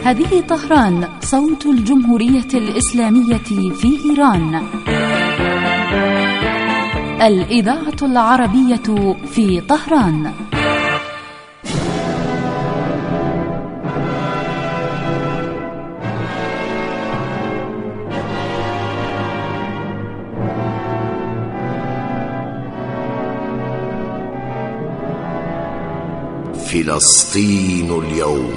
هذه طهران، صوت الجمهورية الإسلامية في إيران. الإذاعة العربية في طهران. فلسطين اليوم.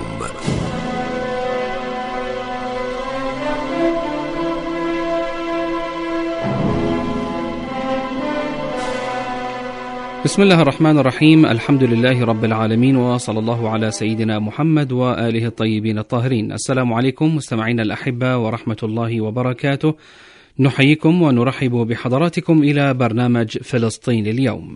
بسم الله الرحمن الرحيم. الحمد لله رب العالمين، وصلى الله على سيدنا محمد وآله الطيبين الطاهرين. السلام عليكم مستمعينا الأحبة ورحمة الله وبركاته. نحييكم ونرحب بحضراتكم إلى برنامج فلسطين اليوم.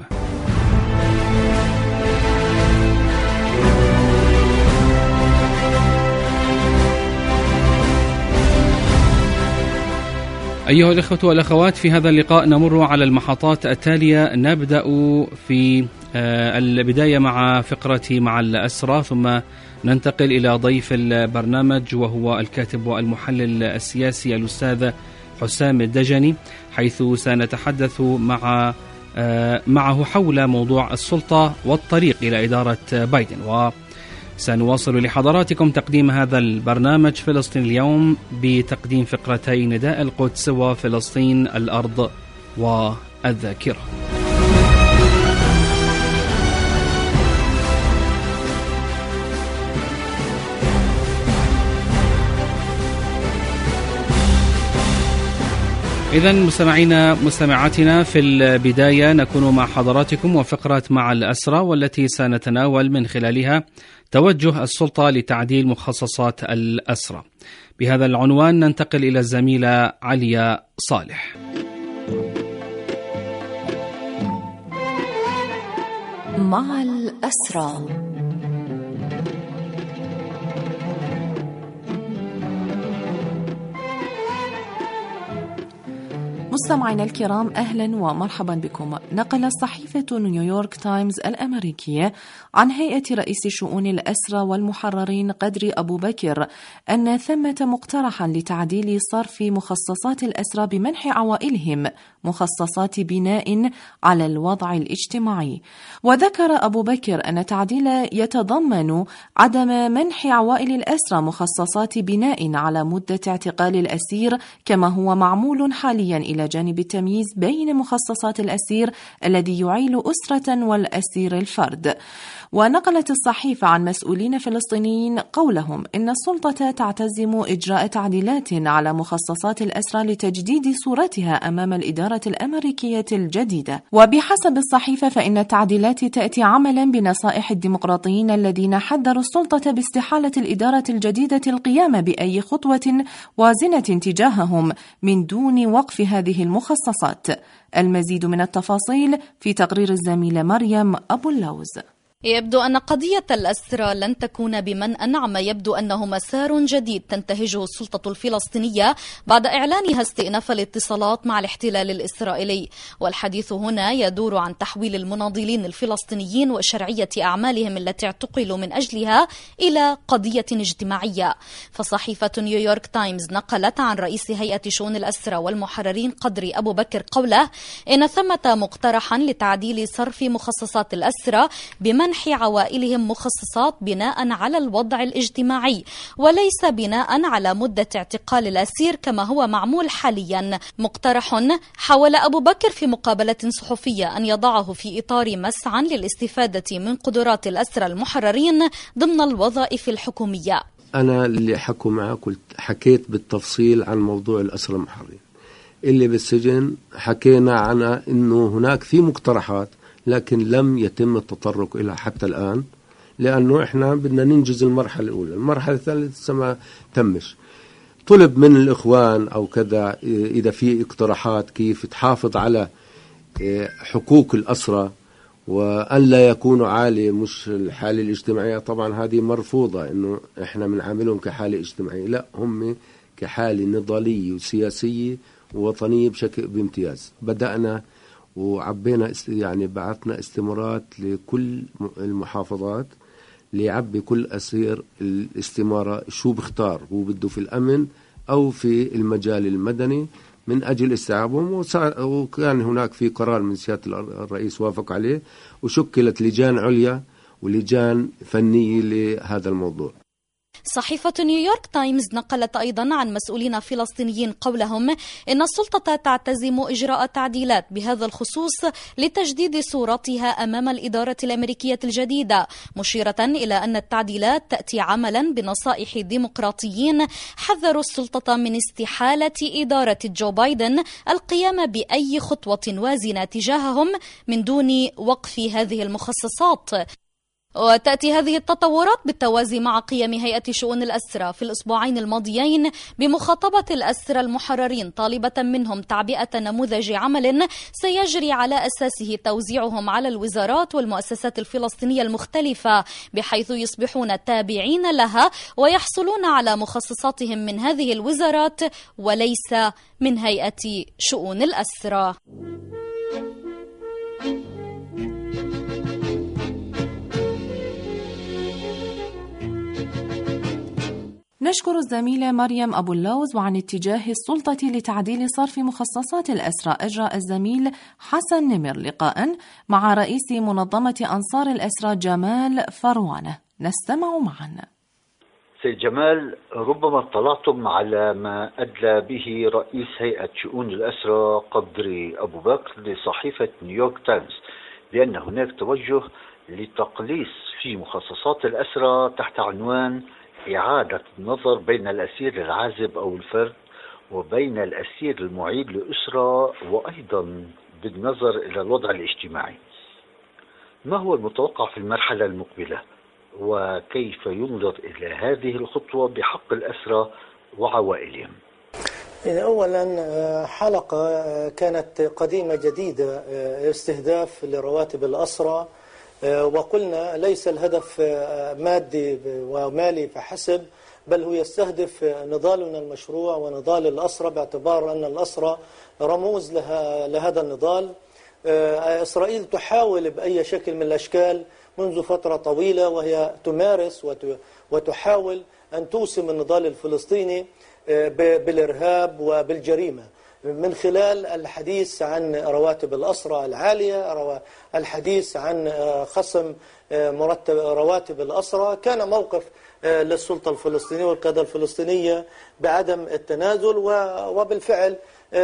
أيها الإخوة والأخوات، في هذا اللقاء نمر على المحطات التالية. نبدأ في البداية مع فقرة مع الأسرى، ثم ننتقل إلى ضيف البرنامج وهو الكاتب والمحلل السياسي الأستاذ حسام الدجني، حيث سنتحدث معه حول موضوع السلطة والطريق إلى إدارة بايدن. وسنواصل لحضراتكم تقديم هذا البرنامج فلسطين اليوم بتقديم فقرتي نداء القدس وفلسطين الأرض والذاكرة. إذن مستمعاتنا، في البداية نكون مع حضراتكم وفقرة مع الأسرى، والتي سنتناول من خلالها توجه السلطة لتعديل مخصصات الأسرى. بهذا العنوان ننتقل إلى الزميلة عليا صالح. مع الأسرى. مستمعينا الكرام، أهلا ومرحبا بكم. نقلت صحيفة نيويورك تايمز الأمريكية عن هيئة رئيس شؤون الأسرى والمحررين قدري أبو بكر أن ثمة مقترحا لتعديل صرف مخصصات الأسرى بمنح عوائلهم مخصصات بناء على الوضع الاجتماعي. وذكر أبو بكر أن التعديل يتضمن عدم منح عوائل الأسرى مخصصات بناء على مدة اعتقال الأسير كما هو معمول حاليا، إلى جانب التمييز بين مخصصات الأسير الذي يعيل أسرة والأسير الفرد. ونقلت الصحيفة عن مسؤولين فلسطينيين قولهم إن السلطة تعتزم إجراء تعديلات على مخصصات الأسرى لتجديد صورتها أمام الإدارة الأمريكية الجديدة. وبحسب الصحيفة فإن التعديلات تأتي عملا بنصائح الديمقراطيين الذين حذروا السلطة باستحالة الإدارة الجديدة القيام بأي خطوة وازنة تجاههم من دون وقف هذه المخصصات. المزيد من التفاصيل في تقرير الزميلة مريم أبو اللوز. يبدو أن قضية الأسرى لن تكون بمنأى عما يبدو أنه مسار جديد تنتهجه السلطة الفلسطينية بعد إعلانها استئناف الاتصالات مع الاحتلال الإسرائيلي. والحديث هنا يدور عن تحويل المناضلين الفلسطينيين وشرعية أعمالهم التي اعتقلوا من أجلها إلى قضية اجتماعية. فصحيفة نيويورك تايمز نقلت عن رئيس هيئة شؤون الأسرى والمحررين قدري أبو بكر قوله إن ثمة مقترحا لتعديل صرف مخصصات الأسرى بمنح عوائلهم مخصصات بناء على الوضع الاجتماعي وليس بناء على مدة اعتقال الأسير كما هو معمول حاليا. مقترح حاول أبو بكر في مقابلة صحفية أن يضعه في إطار مسعى للاستفادة من قدرات الأسرى المحررين ضمن الوظائف الحكومية. أنا اللي حكوا معه حكيت بالتفصيل عن موضوع الأسرى المحررين اللي بالسجن. حكينا عن أنه هناك في مقترحات لكن لم يتم التطرق إلى حتى الآن، لأنه إحنا بدنا ننجز المرحلة الأولى. المرحلة الثالثة لسه ما تمش. طلب من الإخوان أو كذا إذا في اقتراحات كيف تحافظ على حقوق الأسرى وأن لا يكونوا عالي مش الحالة الاجتماعية. طبعا هذه مرفوضة، إنه إحنا بنعاملهم كحالة اجتماعية، لا، هم كحالة نضالية وسياسية ووطنية بامتياز. بدأنا وعبينا يعني بعثنا استمارات لكل المحافظات ليعبي كل أسير الاستمارة شو بختار، هو بده في الأمن أو في المجال المدني من أجل استيعابهم. وكان هناك في قرار من سيادة الرئيس وافق عليه، وشكلت لجان عليا ولجان فنية لهذا الموضوع. صحيفة نيويورك تايمز نقلت أيضا عن مسؤولين فلسطينيين قولهم إن السلطة تعتزم إجراء تعديلات بهذا الخصوص لتجديد صورتها أمام الإدارة الأمريكية الجديدة، مشيرة إلى أن التعديلات تأتي عملا بنصائح ديمقراطيين حذروا السلطة من استحالة إدارة جو بايدن القيام بأي خطوة وازنة تجاههم من دون وقف هذه المخصصات. وتأتي هذه التطورات بالتوازي مع قيام هيئة شؤون الأسرى في الأسبوعين الماضيين بمخاطبة الأسرى المحررين طالبة منهم تعبئة نموذج عمل سيجري على أساسه توزيعهم على الوزارات والمؤسسات الفلسطينية المختلفة، بحيث يصبحون تابعين لها ويحصلون على مخصصاتهم من هذه الوزارات وليس من هيئة شؤون الأسرى. نشكر الزميلة مريم أبو اللوز. وعن اتجاه السلطة لتعديل صرف مخصصات الأسرى، أجرى الزميل حسن نمر لقاء مع رئيس منظمة أنصار الأسرى جمال فروانة، نستمع معا. سيد جمال، ربما اطلعتم على ما أدلى به رئيس هيئة شؤون الأسرى قدري أبو بكر لصحيفة نيويورك تايمز بأن هناك توجه لتقليص في مخصصات الأسرى تحت عنوان إعادة النظر بين الأسير العازب أو الفرد وبين الأسير المعيد لأسرة، وأيضا بالنظر إلى الوضع الاجتماعي. ما هو المتوقع في المرحلة المقبلة، وكيف ينظر إلى هذه الخطوة بحق الأسرى وعوائلهم؟ أولا حلقة كانت قديمة جديدة، استهداف لرواتب الأسرى، وقلنا ليس الهدف مادي ومالي فحسب، بل هو يستهدف نضالنا المشروع ونضال الأسرى، باعتبار أن الأسرى رموز لهذا النضال. إسرائيل تحاول بأي شكل من الأشكال منذ فترة طويلة، وهي تمارس وتحاول أن توسم النضال الفلسطيني بالإرهاب وبالجريمة من خلال الحديث عن رواتب الأسرى العالية، الحديث عن خصم مرتب رواتب الأسرى. كان موقف للسلطة الفلسطينية والقيادة الفلسطينية بعدم التنازل، وبالفعل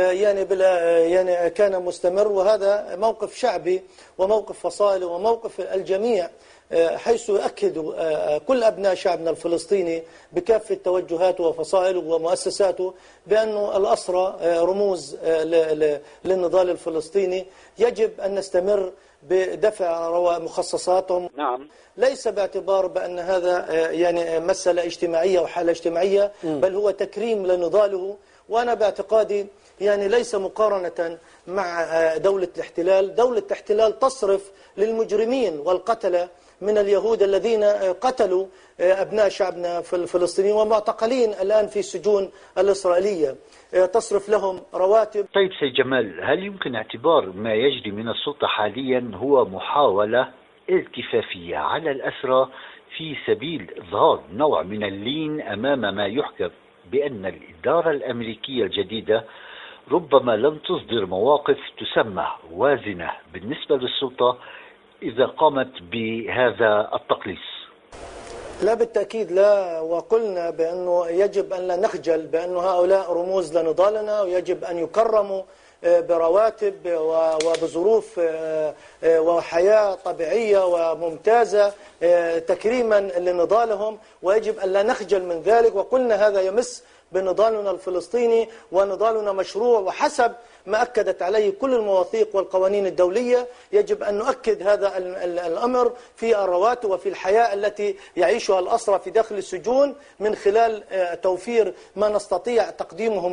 يعني كان مستمر، وهذا موقف شعبي وموقف فصائل وموقف الجميع، حيث يؤكد كل أبناء شعبنا الفلسطيني بكافة توجهاته وفصائله ومؤسساته بأن الأسرى رموز للنضال الفلسطيني. يجب أن نستمر بدفع مخصصاتهم، نعم، ليس باعتبار بأن هذا يعني مسألة اجتماعية وحالة اجتماعية، بل هو تكريم لنضاله. وأنا باعتقادي يعني ليس مقارنة مع دولة الاحتلال. دولة الاحتلال تصرف للمجرمين والقتلة من اليهود الذين قتلوا أبناء شعبنا في الفلسطينيين ومعتقلين الآن في السجون الإسرائيلية، تصرف لهم رواتب. طيب سيد جمال، هل يمكن اعتبار ما يجري من السلطة حاليا هو محاولة التفافية على الأسرى في سبيل إظهار نوع من اللين أمام ما يحكى بأن الإدارة الأمريكية الجديدة ربما لن تصدر مواقف تسمى وازنة بالنسبة للسلطة إذا قامت بهذا التقليص؟ لا بالتأكيد لا، وقلنا بأنه يجب أن لا نخجل بأن هؤلاء رموز لنضالنا، ويجب أن يكرموا برواتب وبظروف وحياة طبيعية وممتازة تكريما لنضالهم، ويجب أن لا نخجل من ذلك. وقلنا هذا يمس بنضالنا الفلسطيني، ونضالنا مشروع وحسب ما أكدت عليه كل المواثيق والقوانين الدولية. يجب أن نؤكد هذا الأمر في الرواتب وفي الحياة التي يعيشها الأسرى في داخل السجون، من خلال توفير ما نستطيع تقديمه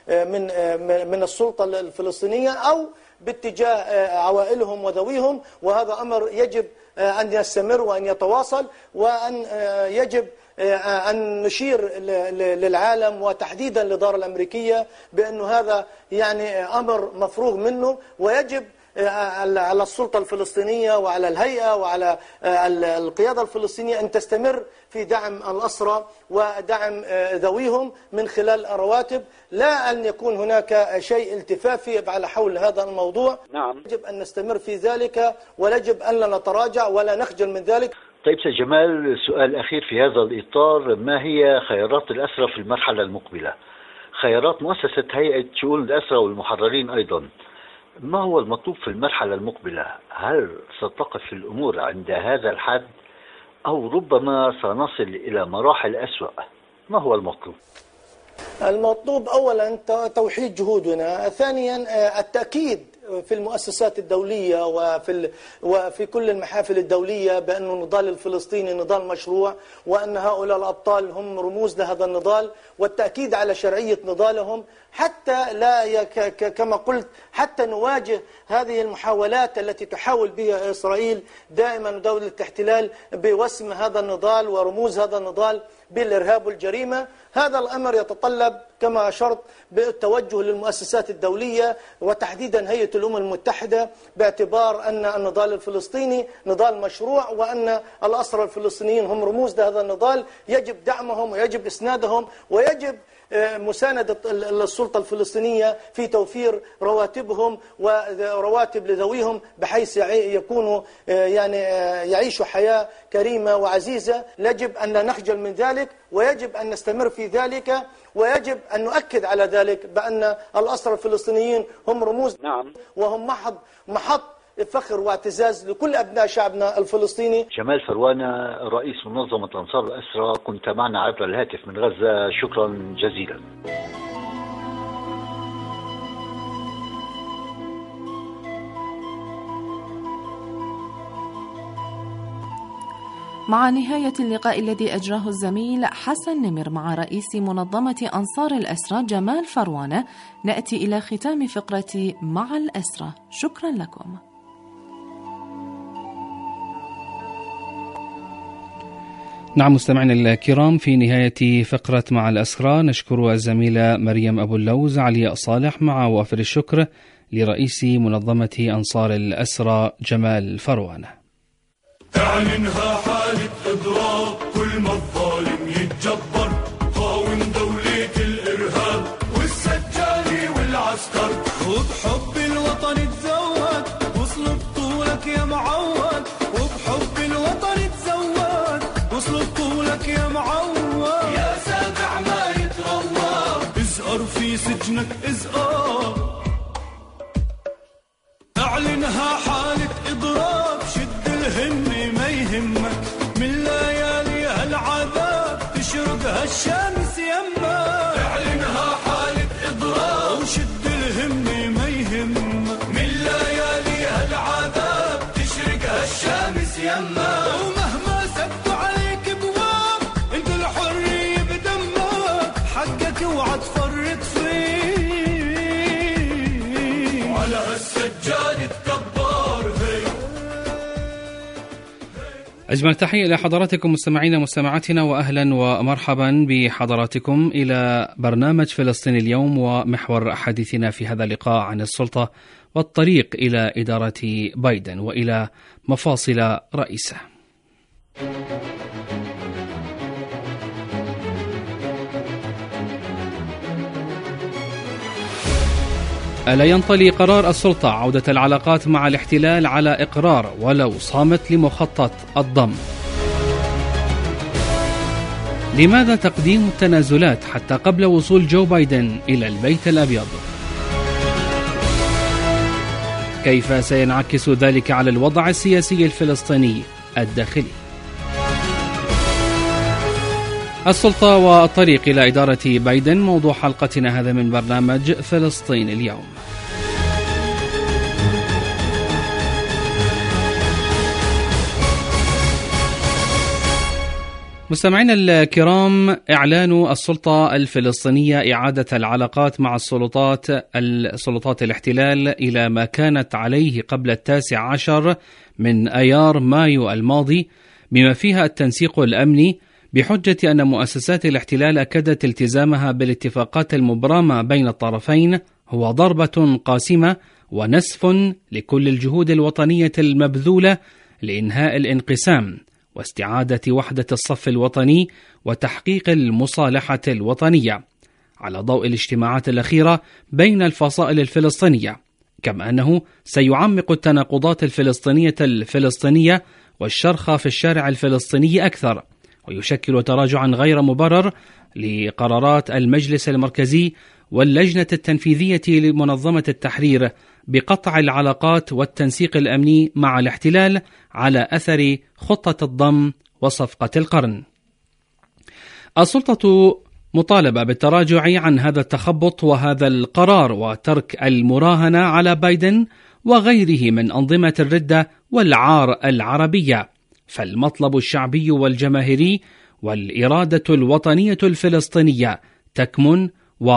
من السلطة الفلسطينية أو باتجاه عوائلهم وذويهم. وهذا أمر يجب أن يستمر وأن يتواصل، وأن يجب أن نشير للعالم وتحديدا للإدارة الأمريكية بأن هذا يعني أمر مفروغ منه، ويجب على السلطة الفلسطينية وعلى الهيئة وعلى القيادة الفلسطينية أن تستمر في دعم الأسرى ودعم ذويهم من خلال رواتب، لا أن يكون هناك شيء التفافي على حول هذا الموضوع. نعم. يجب أن نستمر في ذلك ويجب أن لا نتراجع ولا نخجل من ذلك. طيب سيد جمال، سؤال أخير في هذا الإطار، ما هي خيارات الأسرى في المرحلة المقبلة؟ خيارات مؤسسة هيئة شؤون الأسرى والمحررين أيضا، ما هو المطلوب في المرحلة المقبلة؟ هل ستقف الأمور عند هذا الحد أو ربما سنصل إلى مراحل أسوأ؟ ما هو المطلوب؟ المطلوب أولا توحيد جهودنا، ثانيا التأكيد في المؤسسات الدولية وفي كل المحافل الدولية بأن النضال الفلسطيني نضال مشروع، وأن هؤلاء الأبطال هم رموز لهذا النضال، والتأكيد على شرعية نضالهم حتى لا كما قلت حتى نواجه هذه المحاولات التي تحاول بها إسرائيل دائما دولة الاحتلال بوسم هذا النضال ورموز هذا النضال بالإرهاب والجريمة. هذا الأمر يتطلب كما أشرت بالتوجه للمؤسسات الدولية وتحديدا هيئة الأمم المتحدة، باعتبار أن النضال الفلسطيني نضال مشروع وأن الأسرى الفلسطينيين هم رموز لهذا النضال، يجب دعمهم ويجب إسنادهم ويجب مساندة السلطة الفلسطينية في توفير رواتبهم ورواتب لذويهم بحيث يكونوا يعيشوا حياة كريمة وعزيزة. يجب أن لا نخجل من ذلك ويجب أن نستمر في ذلك، ويجب أن نؤكد على ذلك بأن الأسرى الفلسطينيين هم رموز. نعم. وهم محط فخر واعتزاز لكل أبناء شعبنا الفلسطيني. جمال فروانة، رئيس منظمة أنصار الأسرى، كنت معنا عبر الهاتف من غزة، شكرا جزيلا. مع نهاية اللقاء الذي أجراه الزميل حسن نمر مع رئيس منظمة أنصار الأسرى جمال فروانة، نأتي إلى ختام فقرة مع الأسرى. شكرا لكم. نعم مستمعينا الكرام، في نهاية فقرة مع الأسرى نشكر الزميلة مريم أبو اللوز، علياء صالح، مع وافر الشكر لرئيس منظمة أنصار الأسرى جمال فروانة. اعلنها حالة إضراب، كل ما الظالم يتجبر، قاوم دولة الإرهاب والسجاني والعسكر، وبحب الوطن تزود وصل بطولك يا معود، وبحب الوطن تزود وصل بطولك يا معود، يا سابع ما يتروى، ازقر في سجنك ازقر، اعلنها حالة إضراب، شد الهمة ما يهمك، من ليالي هالعذاب تشرق هالشمس يمك، اعلنها حالة إضراب وشد الهمة ما يهمك، من ليالي هالعذاب تشرق هالشمس يمك، ومهما سدوا عليك بواب انت الحرية بدمك، حقك اوعى تفرط فيه، وعلى هالسجاد تكبر هي. أجمل تحية إلى حضراتكم مستمعينا مستمعاتنا، وأهلا ومرحبا بحضراتكم إلى برنامج فلسطين اليوم، ومحور حديثنا في هذا اللقاء عن السلطة والطريق إلى إدارة بايدن وإلى مفاصل رئيسه. ألا ينطلي قرار السلطة عودة العلاقات مع الاحتلال على إقرار ولو صامت لمخطط الضم؟ لماذا تقديم التنازلات حتى قبل وصول جو بايدن إلى البيت الأبيض؟ كيف سينعكس ذلك على الوضع السياسي الفلسطيني الداخلي؟ السلطة والطريق إلى إدارة بايدن موضوع حلقتنا هذا من برنامج فلسطين اليوم. مستمعينا الكرام، إعلان السلطة الفلسطينية إعادة العلاقات مع السلطات الاحتلال إلى ما كانت عليه قبل 19 من أيار مايو الماضي، بما فيها التنسيق الأمني، بحجة أن مؤسسات الاحتلال أكدت التزامها بالاتفاقات المبرمة بين الطرفين، هو ضربة قاسمة ونسف لكل الجهود الوطنية المبذولة لإنهاء الانقسام واستعادة وحدة الصف الوطني وتحقيق المصالحة الوطنية، على ضوء الاجتماعات الأخيرة بين الفصائل الفلسطينية، كما أنه سيعمق التناقضات الفلسطينية والشرخ في الشارع الفلسطيني أكثر، ويشكل تراجعا غير مبرر لقرارات المجلس المركزي واللجنة التنفيذية لمنظمة التحرير بقطع العلاقات والتنسيق الأمني مع الاحتلال على أثر خطة الضم وصفقة القرن. السلطة مطالبة بالتراجع عن هذا التخبط وهذا القرار وترك المراهنة على بايدن وغيره من أنظمة الردة والعار العربية، فالمطلب الشعبي والجماهيري والإرادة الوطنية الفلسطينية تكمن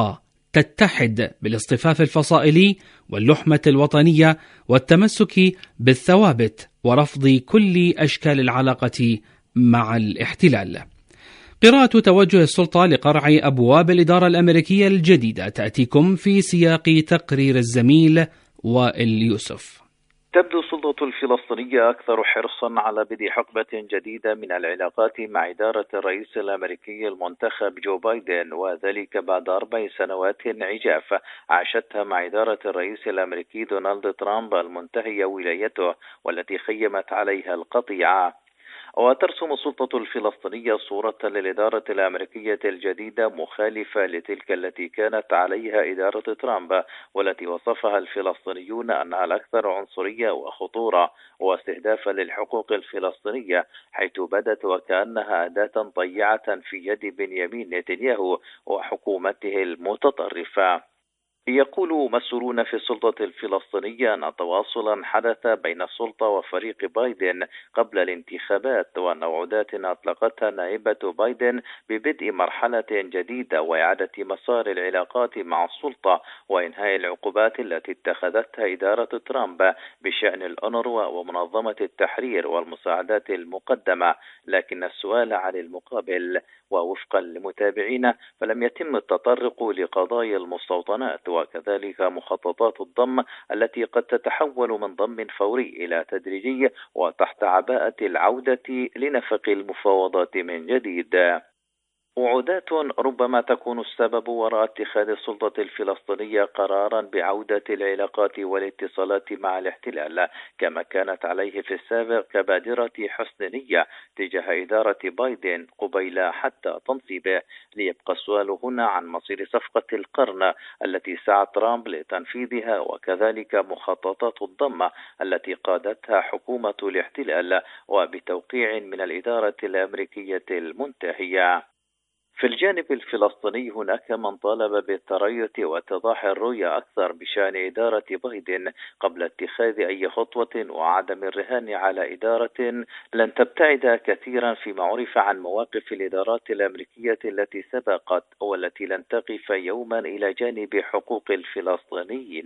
وتتحد بالاصطفاف الفصائلي واللحمة الوطنية والتمسك بالثوابت ورفض كل أشكال العلاقة مع الاحتلال. قراءة توجه السلطة لقرع أبواب الإدارة الأمريكية الجديدة تأتيكم في سياق تقرير الزميل وائل يوسف. تبدو السلطة الفلسطينية أكثر حرصا على بدء حقبة جديدة من العلاقات مع إدارة الرئيس الأمريكي المنتخب جو بايدن، وذلك بعد 4 سنوات عجاف عاشتها مع إدارة الرئيس الأمريكي دونالد ترامب المنتهية ولايته والتي خيمت عليها القطيعة. وترسم السلطة الفلسطينية صورة للإدارة الأمريكية الجديدة مخالفة لتلك التي كانت عليها إدارة ترامب، والتي وصفها الفلسطينيون أنها الأكثر عنصرية وخطورة واستهدافا للحقوق الفلسطينية، حيث بدت وكأنها أداة ضيعة في يد بنيامين نتنياهو وحكومته المتطرفة. يقول مسؤولون في السلطة الفلسطينية أن تواصلا حدث بين السلطة وفريق بايدن قبل الانتخابات، وأن وعودات أطلقتها نائبة بايدن ببدء مرحلة جديدة وإعادة مسار العلاقات مع السلطة وإنهاء العقوبات التي اتخذتها إدارة ترامب بشأن الأونروا ومنظمة التحرير والمساعدات المقدمة، لكن السؤال عن المقابل. ووفقا لمتابعين فلم يتم التطرق لقضايا المستوطنات وكذلك مخططات الضم التي قد تتحول من ضم فوري إلى تدريجي وتحت عباءة العودة لنفق المفاوضات من جديد. وعودات ربما تكون السبب وراء اتخاذ السلطة الفلسطينية قرارا بعودة العلاقات والاتصالات مع الاحتلال كما كانت عليه في السابق كبادرة حسن نية تجاه إدارة بايدن قبيل حتى تنصيبه. ليبقى السؤال هنا عن مصير صفقة القرن التي سعى ترامب لتنفيذها وكذلك مخططات الضم التي قادتها حكومة الاحتلال وبتوقيع من الإدارة الأمريكية المنتهية. في الجانب الفلسطيني هناك من طالب بالتريث واتضاح الرؤية أكثر بشأن إدارة بايدن قبل اتخاذ أي خطوة وعدم الرهان على إدارة لن تبتعد كثيرا فيما عرف عن مواقف الإدارات الأمريكية التي سبقت والتي لن تقف يوما إلى جانب حقوق الفلسطينيين.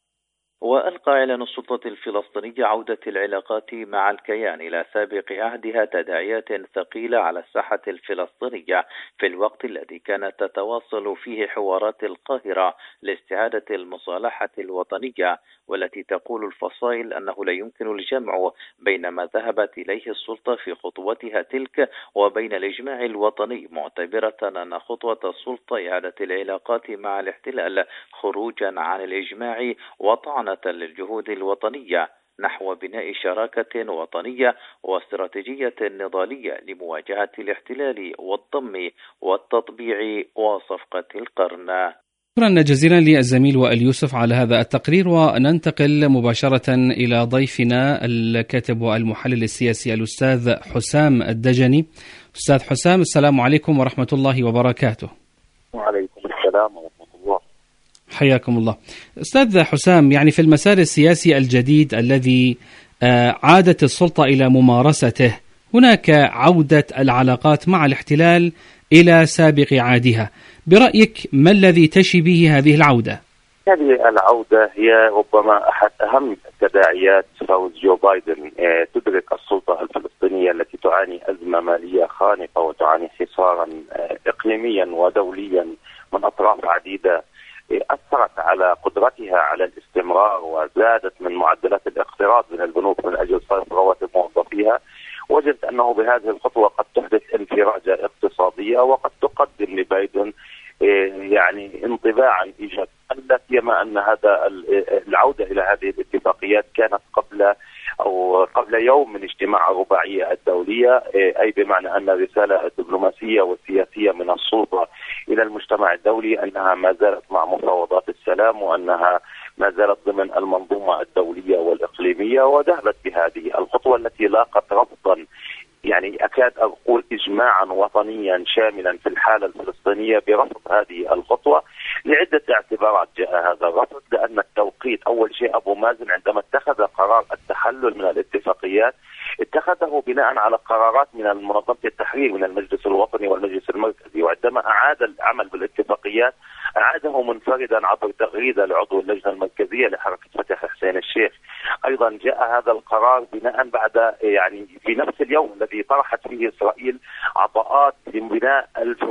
وألقى إعلان السلطة الفلسطينية عودة العلاقات مع الكيان إلى سابق عهدها تداعيات ثقيلة على الساحة الفلسطينية في الوقت الذي كانت تتواصل فيه حوارات القاهرة لاستعادة المصالحة الوطنية، والتي تقول الفصائل أنه لا يمكن الجمع بين ما ذهبت إليه السلطة في خطوتها تلك وبين الإجماع الوطني، معتبرة أن خطوة السلطة إعادة العلاقات مع الاحتلال خروجا عن الإجماع وطعنة للجهود الوطنية نحو بناء شراكة وطنية واستراتيجية نضالية لمواجهة الاحتلال والضم والتطبيع وصفقة القرن. شكرا جزيلا للزميل وائل يوسف على هذا التقرير، وننتقل مباشرة إلى ضيفنا الكاتب والمحلل السياسي الأستاذ حسام الدجني. أستاذ حسام، السلام عليكم ورحمة الله وبركاته. وعليكم السلام ورحمة الله. حياكم الله. أستاذ حسام، يعني في المسار السياسي الجديد الذي عادت السلطة إلى ممارسته، هناك عودة العلاقات مع الاحتلال إلى سابق عهدها. برأيك ما الذي تشي به هذه العودة؟ هذه العودة هي ربما أحد أهم تداعيات فوز جو بايدن. تدرك السلطة الفلسطينية التي تعاني أزمة مالية خانقة وتعاني حصارا إقليميا ودوليا من أطراف عديدة أثرت على قدرتها على الاستمرار باستمرار، وزادت من معدلات الاقتراض من البنوك من أجل صرف رواتب موظفيها، وجدت أنه بهذه الخطوة قد تحدث انفراجة اقتصادية وقد تقدم لبايدن يعني انطباعا إيجابيا، لا سيما أن هذا العودة إلى هذه الاتفاقيات كانت قبل يوم من اجتماع الرباعية الدولية، أي بمعنى أن الرسالة الدبلوماسية والسياسية من السلطة إلى المجتمع الدولي أنها ما زالت مع مفاوضات السلام، وأنها ما زالت ضمن المنظومة الدولية والإقليمية، وذهبت بهذه الخطوة التي لاقت رفضا يعني أكاد أقول إجماعا وطنيا شاملا في الحالة الفلسطينية برفض هذه الخطوة لعدة اعتبارات. جاء هذا الرفض لأن التوقيت، أول شيء أبو مازن عندما اتخذ قرار التحلل من الاتفاقيات اتخذه بناء على قرارات من منظمة التحرير من المجلس الوطني والمجلس المركزي، وعندما أعاد العمل بالاتفاقيات أعاده منفردا عبر تغريدة لعضو اللجنة المركزية لحركة فتح حسين الشيخ. أيضا جاء هذا القرار بناء بعد يعني في نفس اليوم الذي طرحت فيه إسرائيل عطاءات لبناء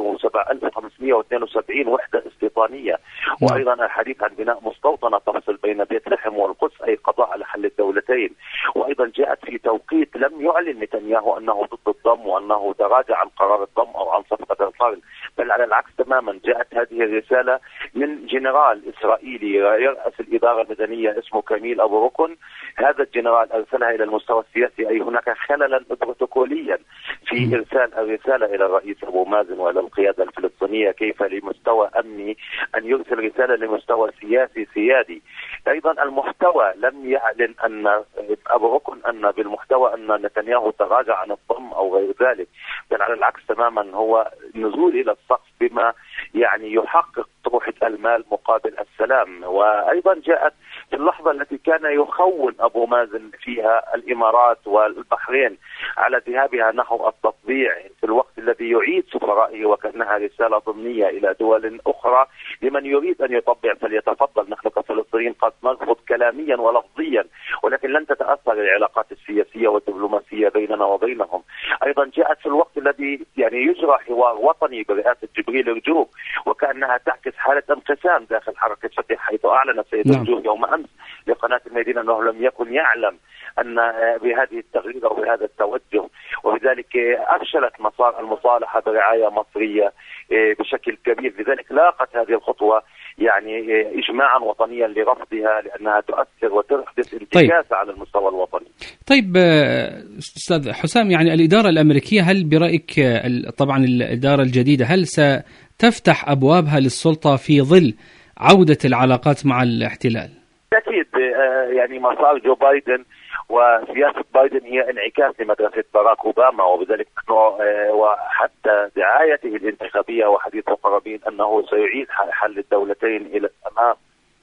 1572 وحدة استيطانية، وأيضا الحديث عن بناء مستوطنة تفصل بين بيت لحم والقدس، أي قضاء على حل الدولتين. وأيضا جاءت في توقيت لم يعلن نتنياهو أنه ضد الضم وأنه تراجع عن قرار الضم أو عن صفقة القرن، بل على العكس تماما. جاءت هذه الرسالة من جنرال إسرائيلي يرأس الإدارة المدنية اسمه كميل أبو ركن. هذا الجنرال أرسلها إلى المستوى السياسي، أي هناك خللا بروتوكوليا في إرسال الرسالة إلى الرئيس أبو مازن وإلى القيادة الفلسطينية كيف لمستوى أمني أن يرسل رسالة لمستوى سياسي سيادي. أيضا المحتوى لم يعلن أن أبو ركن أن بالمحتوى أن نتنياهو تراجع عن الضم أو غير ذلك، بل على العكس تماما هو نزول إلى السقف بما يعني يحقق طروحة المال مقابل السلام. وأيضا جاءت في اللحظة التي كان يخون أبو مازن فيها الإمارات والبحرين على ذهابها نحو التطبيع في الوقت الذي يعيد سفرائه وكأنها رسالة ضمنية إلى دول أخرى لمن يريد أن يطبع فليتفضل، نحن كفلسطينيين قد نرفض كلاميا ولفظيا، ولكن لن تتأثر العلاقات السياسية والدبلوماسية بيننا وبينهم. أيضا جاءت في الوقت الذي يعني يجرى حوار وطني برئاسة جبريل رجوب، وكأنها تعكس حالة انقسام داخل حركة فتح، حيث أعلن السيد رجوب يوم أمس لقناة الميدان أنه لم يكن يعلم أن بهذه التغريدة وبهذا التوجه، وبذلك أفشلت مسار المصالحة برعاية مصرية بشكل كبير. لذلك لاقت هذه الخطوة يعني إجماعا وطنيا لرفضها لأنها تؤثر وتحدث انتكاسة على المستوى الوطني. طيب أستاذ حسام، يعني الإدارة الأمريكية هل برأيك طبعا الإدارة الجديدة هل ستفتح أبوابها للسلطة في ظل عودة العلاقات مع الاحتلال؟ أكيد يعني مسار جو بايدن وسياسة بايدن هي انعكاس لمدرسة باراك أوباما، وبذلك وحتى دعايته الانتخابية وحديث القرابين أنه سيعيد حل الدولتين إلى الأمام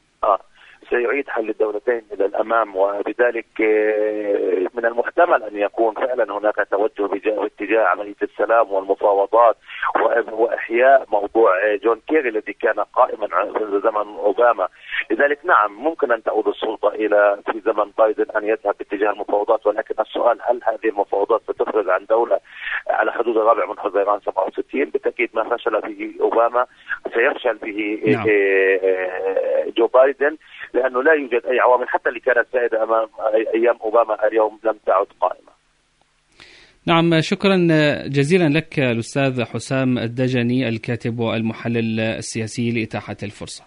سيعيد حل الدولتين إلى الأمام. وبذلك من المحتمل أن يكون فعلا هناك توجه باتجاه عملية السلام والمفاوضات وإحياء موضوع جون كيري الذي كان قائما في زمن أوباما. لذلك نعم ممكن أن تعود السلطة إلى في زمن بايدن أن يذهب باتجاه المفاوضات، ولكن السؤال هل هذه المفاوضات ستفرض عن دولة على حدود الرابع من حزيران 67؟ بالتأكيد ما فشل به أوباما سيفشل به جو بايدن، لأنه لا يوجد أي عوامل حتى اللي كانت سائدة أمام أيام أوباما اليوم لم تعد قائمة. نعم، شكرا جزيلا لك الأستاذ حسام الدجني الكاتب والمحلل السياسي لإتاحة الفرصة.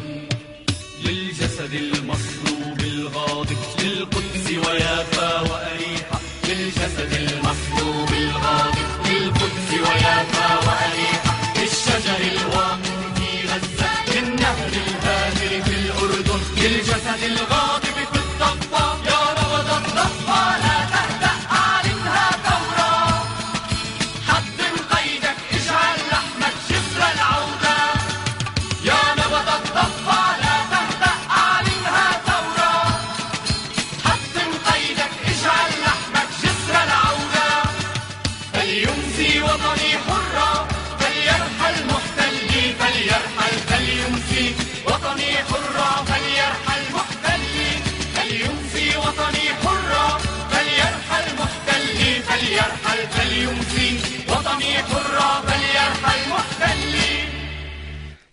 للجسد المصلوب الغاضب للقدس ويافا وأريحة، للجسد المصلوب الغاضب للقدس ويافا وأريحة، للشجر الواقف في غزة للنهر الهادر في الأردن، للجسد الغاضب في الضفة يا ربض الضفة لا تهدأ أعلنها ثورة، حطم قيدك اجعل لحمك جسر العودة، يا نبض الضفة لا تهدأ أعلنها ثورة.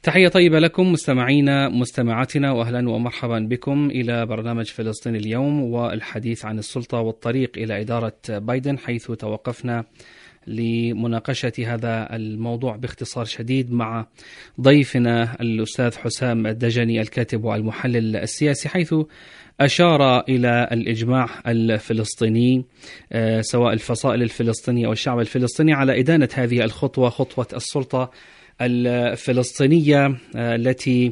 تحية طيبة لكم مستمعينا مستمعاتنا، وأهلا ومرحبا بكم إلى برنامج فلسطين اليوم، والحديث عن السلطة والطريق إلى إدارة بايدن، حيث توقفنا لمناقشة هذا الموضوع باختصار شديد مع ضيفنا الأستاذ حسام الدجني الكاتب والمحلل السياسي، حيث أشار إلى الإجماع الفلسطيني سواء الفصائل الفلسطينية والشعب الفلسطيني على إدانة هذه الخطوة، خطوة السلطة الفلسطينية التي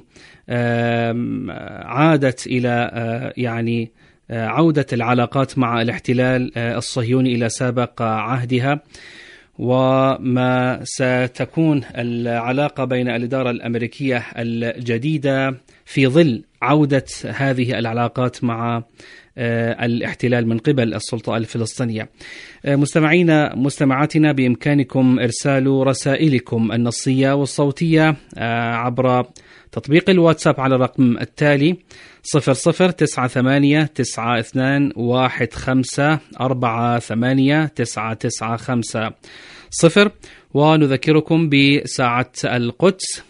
عادت إلى يعني عودة العلاقات مع الاحتلال الصهيوني إلى سابق عهدها، وما ستكون العلاقة بين الإدارة الأمريكية الجديدة في ظل عودة هذه العلاقات مع الاحتلال من قبل السلطة الفلسطينية. مستمعينا مستمعاتنا، بإمكانكم إرسال رسائلكم النصية والصوتية عبر تطبيق الواتساب على الرقم التالي 009215489950، ونذكركم بساعة القدس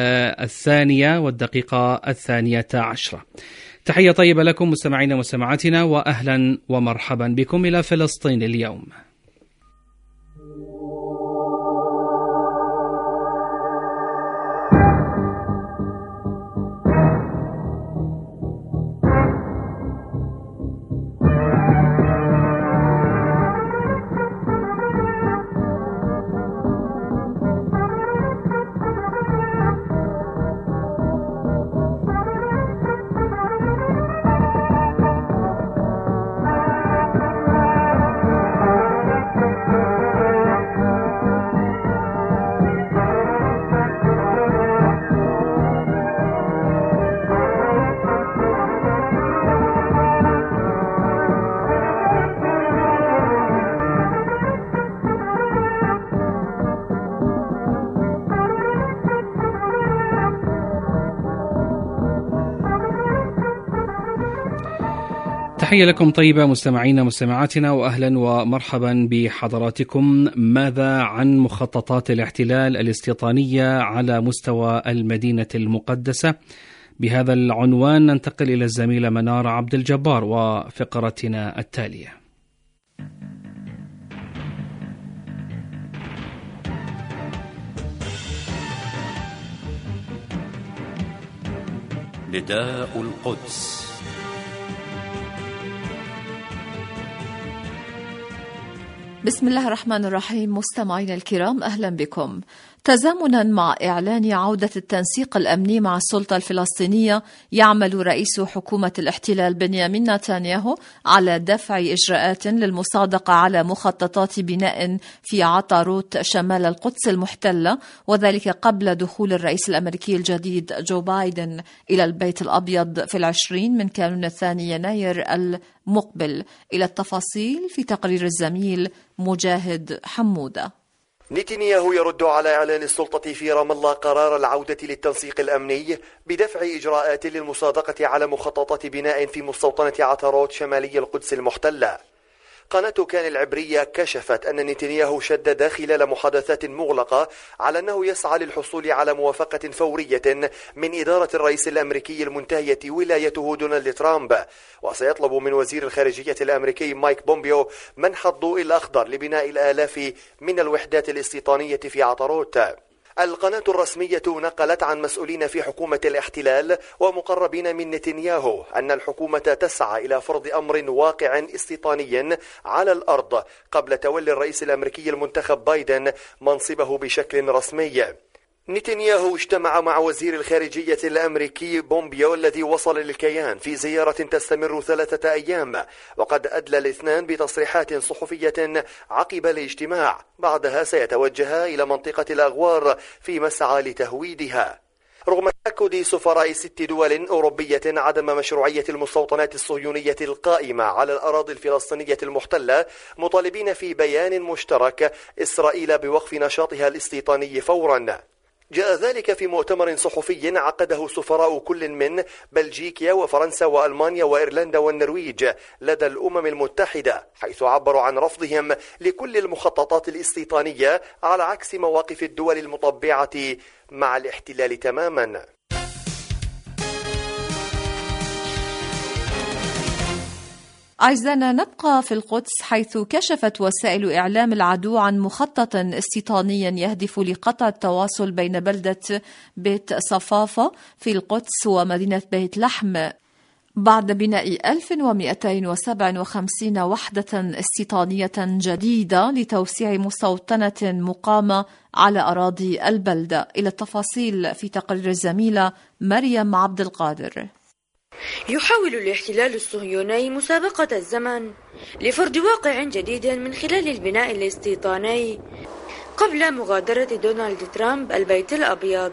2:12. تحية طيبة لكم مستمعينا ومستمعاتنا، وأهلا ومرحبا بكم إلى فلسطين اليوم. تحية لكم طيبة مستمعينا مستمعاتنا، وأهلا ومرحبا بحضراتكم. ماذا عن مخططات الاحتلال الاستيطانية على مستوى المدينة المقدسة؟ بهذا العنوان ننتقل إلى الزميلة منار عبد الجبار وفقرتنا التالية. نداء القدس. بسم الله الرحمن الرحيم. مستمعينا الكرام، أهلا بكم. تزامنا مع إعلان عودة التنسيق الأمني مع السلطة الفلسطينية، يعمل رئيس حكومة الاحتلال بنيامين نتنياهو على دفع إجراءات للمصادقة على مخططات بناء في عطاروت شمال القدس المحتلة، وذلك قبل دخول الرئيس الأمريكي الجديد جو بايدن إلى البيت الأبيض في 20 من كانون الثاني يناير المقبل. إلى التفاصيل في تقرير الزميل مجاهد حمودة. نتنياهو يرد على إعلان السلطة في رام الله قرار العودة للتنسيق الأمني بدفع إجراءات للمصادقة على مخططات بناء في مستوطنة عطاروت شمالي القدس المحتلة. قناة كان العبرية كشفت أن نتنياهو شدد خلال محادثات مغلقة على أنه يسعى للحصول على موافقة فورية من إدارة الرئيس الأمريكي المنتهية ولايته دونالد ترامب، وسيطلب من وزير الخارجية الأمريكي مايك بومبيو منح الضوء الأخضر لبناء الآلاف من الوحدات الاستيطانية في عطاروت. القناة الرسمية نقلت عن مسؤولين في حكومة الاحتلال ومقربين من نتنياهو أن الحكومة تسعى إلى فرض أمر واقع استيطاني على الأرض قبل تولي الرئيس الأمريكي المنتخب بايدن منصبه بشكل رسمي. نتنياهو اجتمع مع وزير الخارجية الأمريكي بومبيو الذي وصل للكيان في زيارة تستمر 3 أيام، وقد أدلى الاثنان بتصريحات صحفية عقب الاجتماع. بعدها سيتوجه إلى منطقة الأغوار في مسعى لتهويدها. رغم تأكد سفراء 6 دول أوروبية عدم مشروعية المستوطنات الصهيونية القائمة على الأراضي الفلسطينية المحتلة، مطالبين في بيان مشترك إسرائيل بوقف نشاطها الاستيطاني فورا. جاء ذلك في مؤتمر صحفي عقده سفراء كل من بلجيكا وفرنسا وألمانيا وإيرلندا والنرويج لدى الأمم المتحدة، حيث عبروا عن رفضهم لكل المخططات الاستيطانية على عكس مواقف الدول المطبعة مع الاحتلال تماما. أعزائنا، نبقى في القدس، حيث كشفت وسائل إعلام العدو عن مخطط استيطاني يهدف لقطع التواصل بين بلدة بيت صفافة في القدس ومدينة بيت لحم بعد بناء 1257 وحدة استيطانية جديدة لتوسيع مستوطنة مقامة على أراضي البلدة. إلى التفاصيل في تقرير الزميلة مريم عبد القادر. يحاول الاحتلال الصهيوني مسابقة الزمن لفرض واقع جديد من خلال البناء الاستيطاني قبل مغادرة دونالد ترامب البيت الأبيض.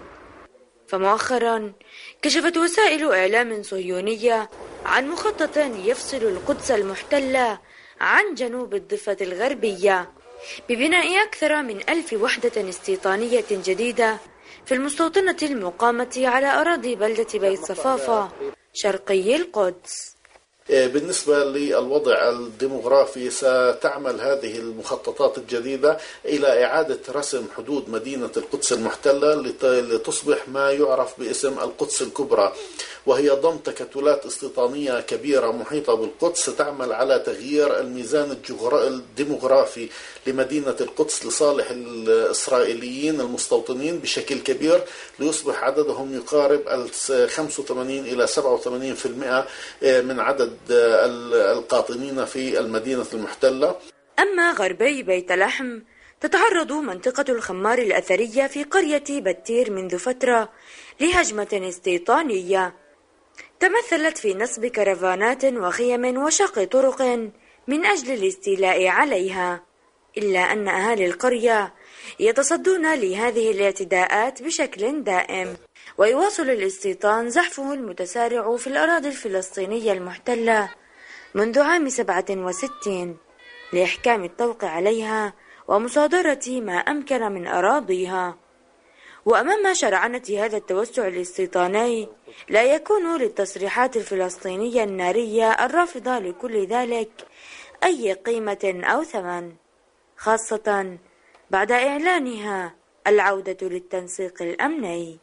فمؤخرا كشفت وسائل إعلام صهيونية عن مخطط يفصل القدس المحتلة عن جنوب الضفة الغربية ببناء أكثر من 1000 وحدة استيطانية جديدة في المستوطنة المقامة على أراضي بلدة بيت صفافة شرقي القدس. بالنسبة للوضع الديموغرافي، ستعمل هذه المخططات الجديدة إلى إعادة رسم حدود مدينة القدس المحتلة لتصبح ما يعرف باسم القدس الكبرى، وهي ضم تكتلات استيطانية كبيرة محيطة بالقدس ستعمل على تغيير الميزان الديموغرافي لمدينة القدس لصالح الإسرائيليين المستوطنين بشكل كبير، ليصبح عددهم يقارب 85 إلى 87% من عدد القاطنين في المدينة المحتلة. أما غربي بيت لحم، تتعرض منطقة الخمار الأثرية في قرية بتير منذ فترة لهجمة استيطانية تمثلت في نصب كرفانات وخيم وشق طرق من أجل الاستيلاء عليها، إلا أن أهالي القرية يتصدون لهذه الاعتداءات بشكل دائم، ويواصل الاستيطان زحفه المتسارع في الأراضي الفلسطينية المحتلة منذ عام 67 لإحكام الطوق عليها ومصادرة ما أمكن من أراضيها. وأمام شرعنة هذا التوسع الاستيطاني لا يكون للتصريحات الفلسطينية النارية الرافضة لكل ذلك أي قيمة أو ثمن، خاصة بعد إعلانها العودة للتنسيق الأمني.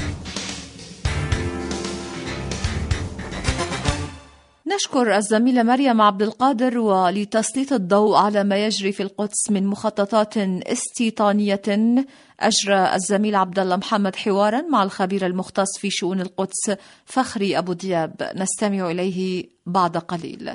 نشكر الزميلة مريم عبد القادر. ولتسليط الضوء على ما يجري في القدس من مخططات استيطانية، أجرى الزميل عبد الله محمد حوارا مع الخبير المختص في شؤون القدس فخري أبو دياب، نستمع إليه بعد قليل.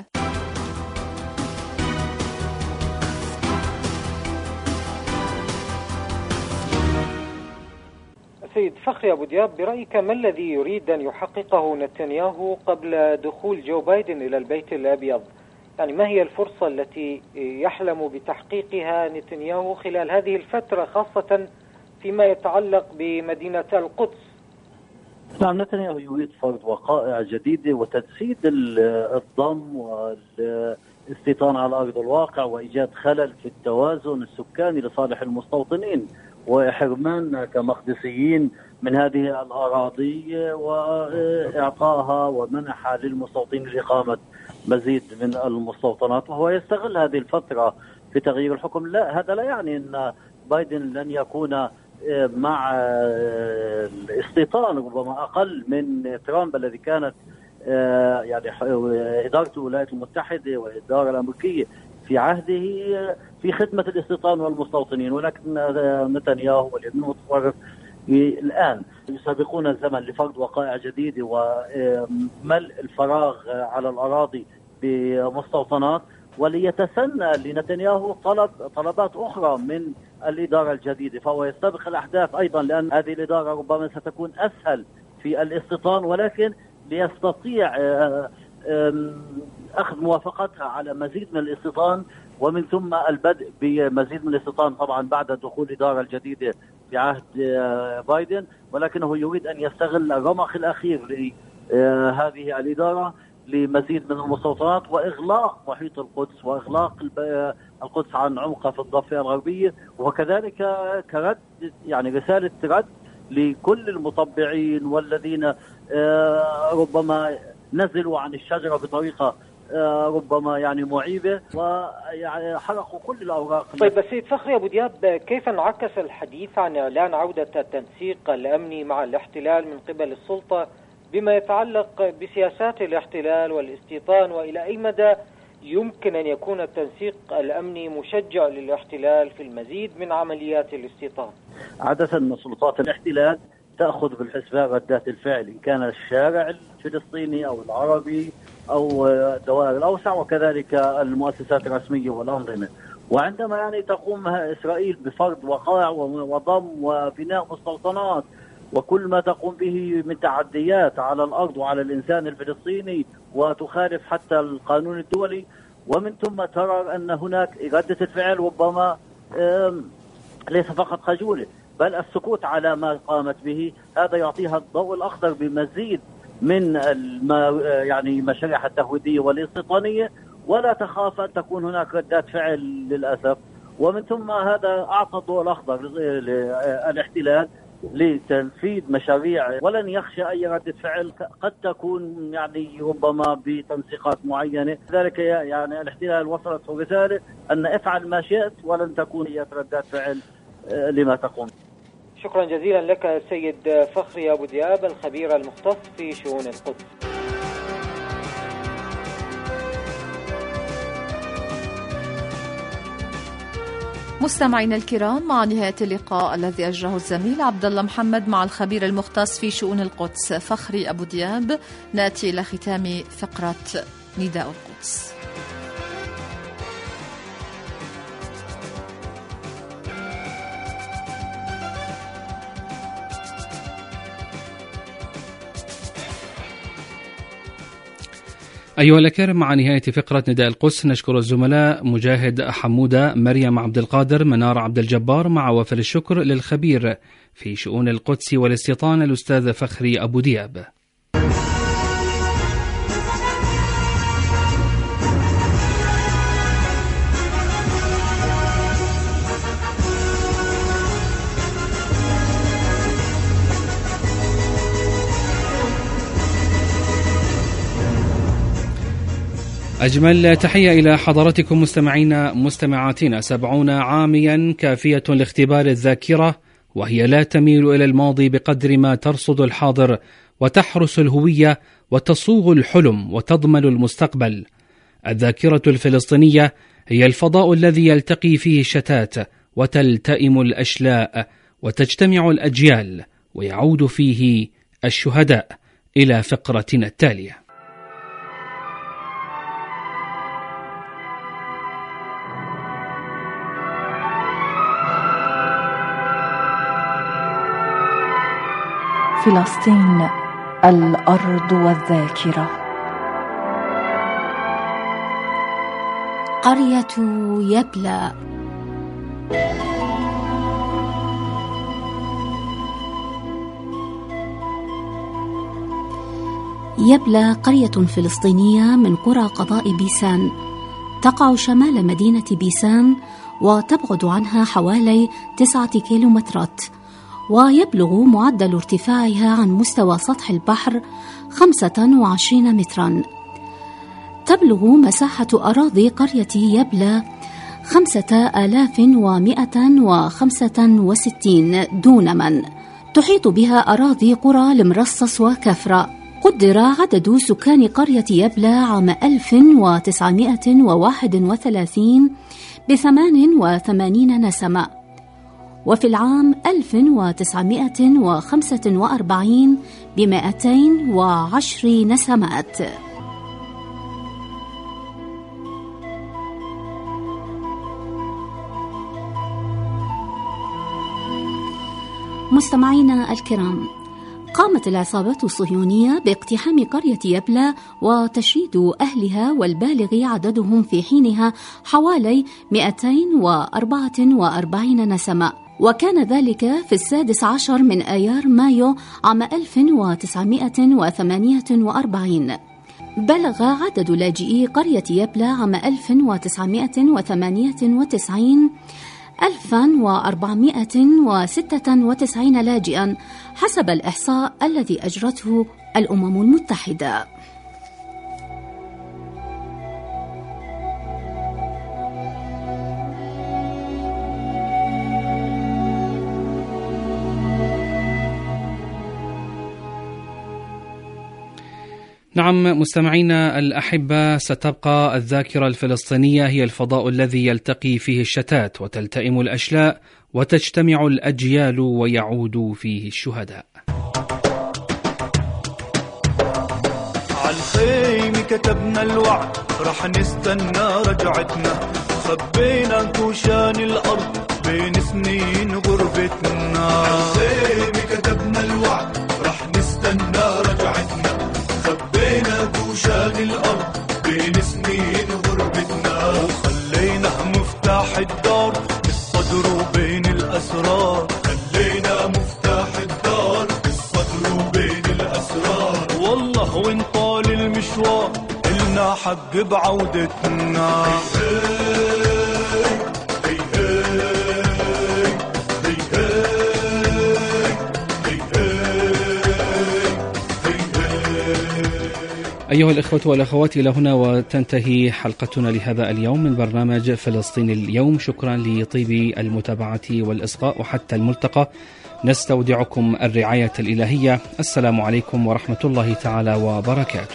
سيد فخري أبو دياب، برأيك ما الذي يريد أن يحققه نتنياهو قبل دخول جو بايدن إلى البيت الأبيض؟ يعني ما هي الفرصة التي يحلم بتحقيقها نتنياهو خلال هذه الفترة، خاصة فيما يتعلق بمدينة القدس؟ نعم، نتنياهو يريد فرض وقائع جديدة وتجسيد الضم والاستيطان على أرض الواقع وإيجاد خلل في التوازن السكاني لصالح المستوطنين وحرمان كمقدسيين من هذه الأراضي وإعطائها ومنحها للمستوطنين لإقامة مزيد من المستوطنات، وهو يستغل هذه الفترة في تغيير الحكم. لا، هذا لا يعني أن بايدن لن يكون مع الاستيطان، ربما أقل من ترامب الذي كانت يعني إدارة الولايات المتحدة والإدارة الأمريكية في عهده في خدمة الاستيطان والمستوطنين، ولكن نتنياهو واليمين المتطرف الآن يسابقون الزمن لفرض وقائع جديدة وملء الفراغ على الأراضي بمستوطنات، وليتسنى لنتنياهو طلبات أخرى من الإدارة الجديدة، فهو يستبق الأحداث أيضا، لأن هذه الإدارة ربما ستكون أسهل في الاستيطان، ولكن ليستطيع أخذ موافقتها على مزيد من الاستيطان ومن ثم البدء بمزيد من الاستيطان طبعا بعد دخول الإدارة الجديدة في عهد بايدن، ولكنه يريد أن يستغل الرمق الأخير لهذه الإدارة لمزيد من المستوطنات وإغلاق محيط القدس وإغلاق القدس عن عمقها في الضفة الغربية، وكذلك كرد يعني رسالة رد لكل المطبعين والذين ربما نزلوا عن الشجرة بطريقة ربما يعني معيبة ويعني حرقوا كل الأوراق. طيب بس سيد فخري أبو دياب، كيف انعكس الحديث عن إعلان عودة التنسيق الأمني مع الاحتلال من قبل السلطة بما يتعلق بسياسات الاحتلال والاستيطان، وإلى أي مدى يمكن أن يكون التنسيق الأمني مشجع للاحتلال في المزيد من عمليات الاستيطان؟ عادة سلطات الاحتلال تأخذ بالحسبان ردات الفعل، إن كان الشارع الفلسطيني أو العربي أو الدوائر الأوسع، وكذلك المؤسسات الرسمية والأنظمة. وعندما يعني تقوم إسرائيل بفرض وقائع وضم وبناء مستوطنات وكل ما تقوم به من تعديات على الأرض وعلى الإنسان الفلسطيني وتخالف حتى القانون الدولي، ومن ثم ترى أن هناك ردة الفعل ربما ليس فقط خجولة بل السكوت على ما قامت به، هذا يعطيها الضوء الأخضر بمزيد من يعني مشاريعها التهويدية والاستيطانية، ولا تخاف أن تكون هناك ردات فعل للأسف. ومن ثم هذا أعطى الضوء الأخضر للاحتلال لتنفيذ مشاريع، ولن يخشى أي ردة فعل قد تكون يعني ربما بتنسيقات معينة. ذلك يعني الاحتلال وصلته رسالة أن افعل ما شئت ولن تكون هي ردات فعل لما تقوم. شكرا جزيلا لك سيد فخري أبو دياب، الخبير المختص في شؤون القدس. مستمعينا الكرام، مع نهاية اللقاء الذي أجره الزميل عبد الله محمد مع الخبير المختص في شؤون القدس فخري أبو دياب، نأتي إلى ختام فقرة نداء القدس. أيها الأكارم، مع نهاية فقرة نداء القدس نشكر الزملاء مجاهد حمودة، مريم عبد القادر، منار عبد الجبار، مع وفر الشكر للخبير في شؤون القدس والاستيطان الأستاذ فخري أبو دياب. أجمل تحية إلى حضراتكم مستمعينا مستمعاتنا. 70 عاميا كافية لاختبار الذاكرة، وهي لا تميل إلى الماضي بقدر ما ترصد الحاضر وتحرس الهوية وتصوغ الحلم وتضمن المستقبل. الذاكرة الفلسطينية هي الفضاء الذي يلتقي فيه الشتات وتلتئم الأشلاء وتجتمع الأجيال ويعود فيه الشهداء. إلى فقرتنا التالية. فلسطين، الأرض والذاكرة. قرية يبلى. يبلى قرية فلسطينية من قرى قضاء بيسان، تقع شمال مدينة بيسان وتبعد عنها حوالي 9 كيلومترات، ويبلغ معدل ارتفاعها عن مستوى سطح البحر 25 مترا. تبلغ مساحة أراضي قرية يبلى 5165 دونما، تحيط بها أراضي قرى المرصص وكفرة. قدر عدد سكان قرية يبلى عام 1931 ب88 نسمة، وفي العام 1945 ب210 نسمات. مستمعينا الكرام، قامت العصابات الصهيونية باقتحام قرية يبلى وتشييد أهلها، والبالغ عددهم في حينها حوالي 244 نسمة، وكان ذلك في 16 من آيار مايو عام 1948. بلغ عدد لاجئي قرية يبلى عام 1998 1496 لاجئا حسب الإحصاء الذي أجرته الأمم المتحدة. نعم مستمعينا الأحبة، ستبقى الذاكرة الفلسطينية هي الفضاء الذي يلتقي فيه الشتات وتلتئم الأشلاء وتجتمع الأجيال ويعود فيه الشهداء. عالخيم كتبنا الوعد رح نستنى رجعتنا، خبينا كوشان الأرض بين سنين غربتنا. عالخيم كتبنا الوعد رح نستنى رجعتنا، خبينا كوشان الأرض بين سنين غربتنا. وخلينا مفتاح الدار بالصدر وبين الأسرار، خلينا مفتاح الدار بالصدر وبين الأسرار. والله وين طال المشوار إلنا حق بعودتنا. أيها الإخوة والأخوات، إلى هنا وتنتهي حلقتنا لهذا اليوم من برنامج فلسطين اليوم. شكرا لطيب المتابعة والإصغاء، وحتى الملتقى نستودعكم الرعاية الإلهية. السلام عليكم ورحمة الله تعالى وبركاته.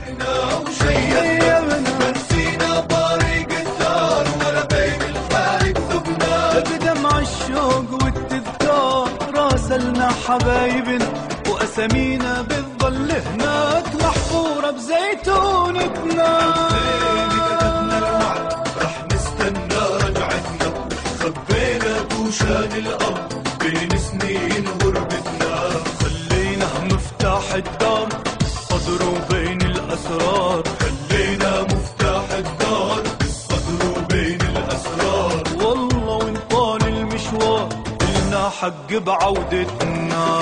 بدمع الشوق والتذكار راسلنا حبايبنا، وأسامينا بتضل هناك محفورة بزيتونتنا. كتبنا الوعد رح نستنى رجعتنا، خبينا كوشان الأرض بين سنين غربتنا. خلينا مفتاح الدار بالصدر وبين الأسرار، خلينا مفتاح الدار بالصدر وبين الأسرار. والله وين طال المشوار إلنا حق بعودتنا.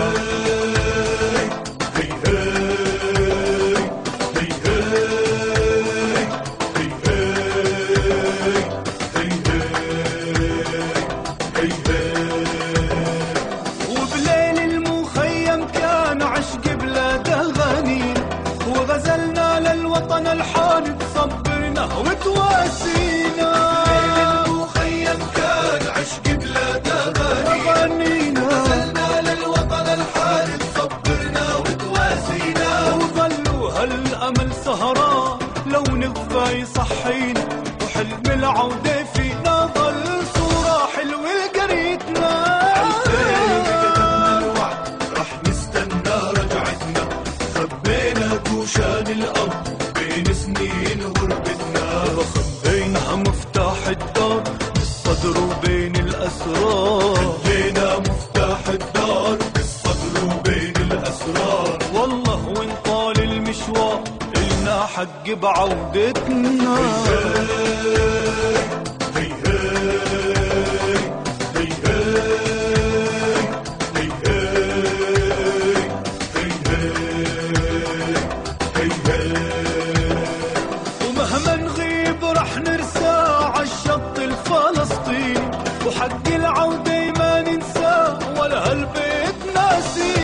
وبليل المخيم كان عشق بلاد أغاني، وغزلنا للوطن الحار تصبرنا وتواسينا. بليل المخيم كان عشق بلاد أغاني، غزلنا للوطن الحار تصبرنا وتواسينا. وظلوا هالأمل سهران لو نغفى يصحينا، وحلم العودة فينا ظل صورة حلوة لقريتنا. كتبنا الوعد رح نستنى رجعتنا، خبينا كوشان الأرض بين سنين غربتنا. خبينا مفتاح الدار بالصدر وبين الأسرار، خلينا مفتاح الدار بالصدر وبين الأسرار. والله وين طال المشوار إلنا حق بعودتنا. Hey, hey.